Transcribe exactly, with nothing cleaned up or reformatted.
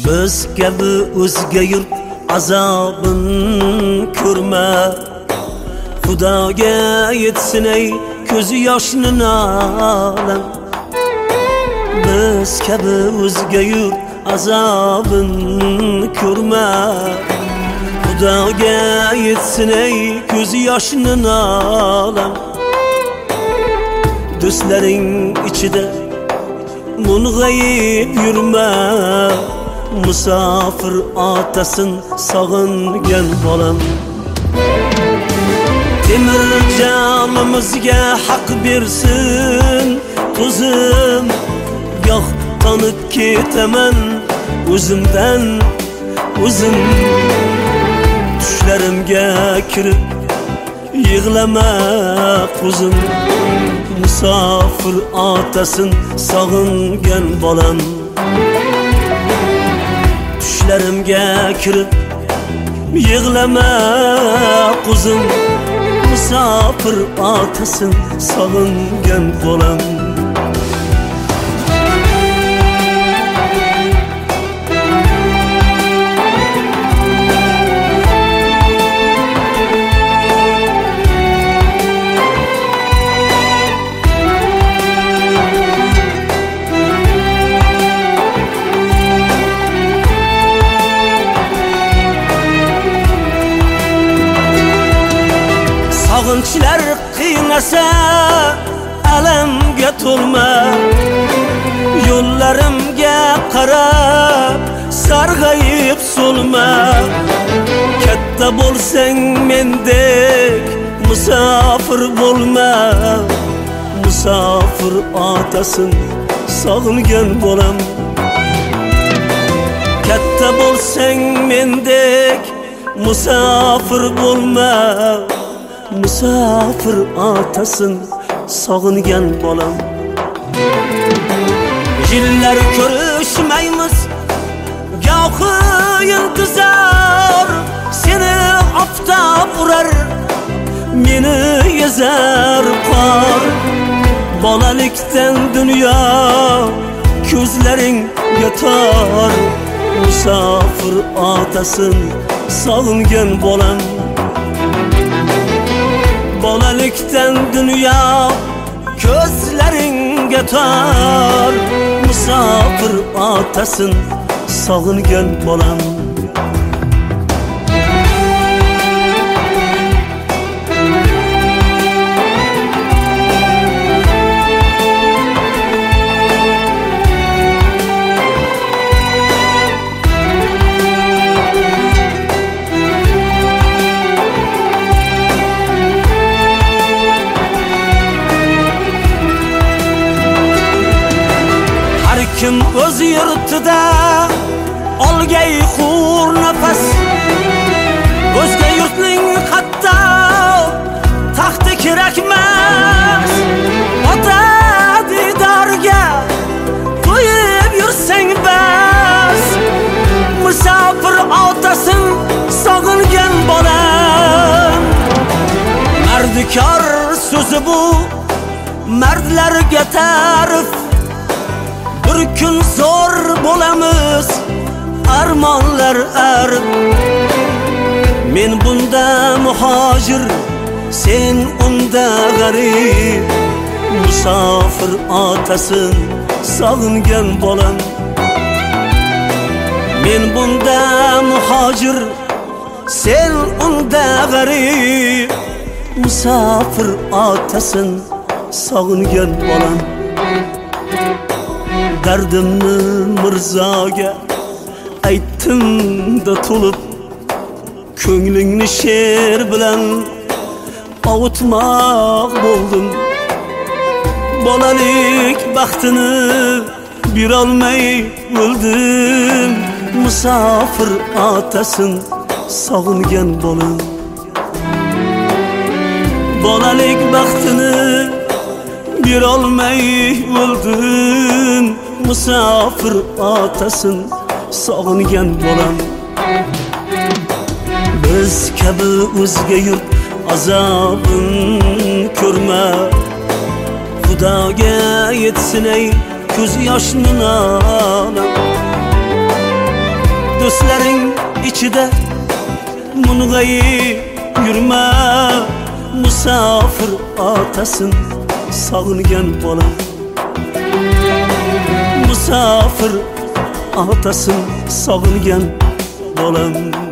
Biz kabi o'zga yurt azobin ko'rma. Xudoga yetsin ey ko'zi yoshni nolam. Biz kabi o'zga yurt azobin ko'rma. Xudoga yetsin ey ko'zi yoshni nolam. Do'stlaring ichida mung'ayib yurma. Musofir otasin sog'ingan bolam. Temir jonimizga haq bersin ko'zim. Goh qonib ketaman o'zimdan o'zim. Tushlarimga kirib yig'lama ko'zim. Musofir otasin sog'ingan bolam. Tushlarimga kirib yig'lama ko'zim. Musofir otasin sog'ingan bolam. Sog'inchlar qiynasa alamga to'lma. Yo'llarimga qarab sarg'ayib so'lma. Katta bo'lsang mendek musofir bo'lma. Musofir otasin sog'ingan bolam. Katta bo'lsang mendek musofir bo'lma. Musofir otasin sog'ingan bolam. Yillar ko'rishmaymiz gohi intizor. Seni oftob urar, meni ezar qor. Bolalikdan dunyo ko'zlaring yotar. Musofir otasin sog'ingan bolam. Bolalikdan dunyo ko'zlaringga tor. Musofir otasin sog'ingan bolam. Kim o'z yurtida olgay xur nafas. O'zga yurtning hatto taxti kerakmas. Ota didorga qo'yib yursang bas. Musofir otasin sog'ingan bolam. Mardikor so'zi bu mardlarga ta'rif. Bir kun zo'r bo'lamiz armonlar arib. Men bunda muhojir, sen unda g'arib. Musofir otasin sog'ingan bolam. Men bunda muhojir, sen unda g'arib. Musofir otasin sog'ingan bolam. Dardimni mirzoga aytdim da to'lib. Ko'nglingni she'r bilan ovutmoq bo'ldim. Bolalik baxtini berolmay o'ldim. Musofir otasin sog'ingan bolam. Bolalik baxtini berolmay o'ldim. Musofir otasin sog'ingan bolam. Biz kabi o'zga yurt azobin ko'rma. Xudoga yetsin ey ko'z yoshni nolam. do'stlaring ichida mung'ayib yurma, musofir otasin sog'ingan bola. Musofir otasin sog'ingan bolam.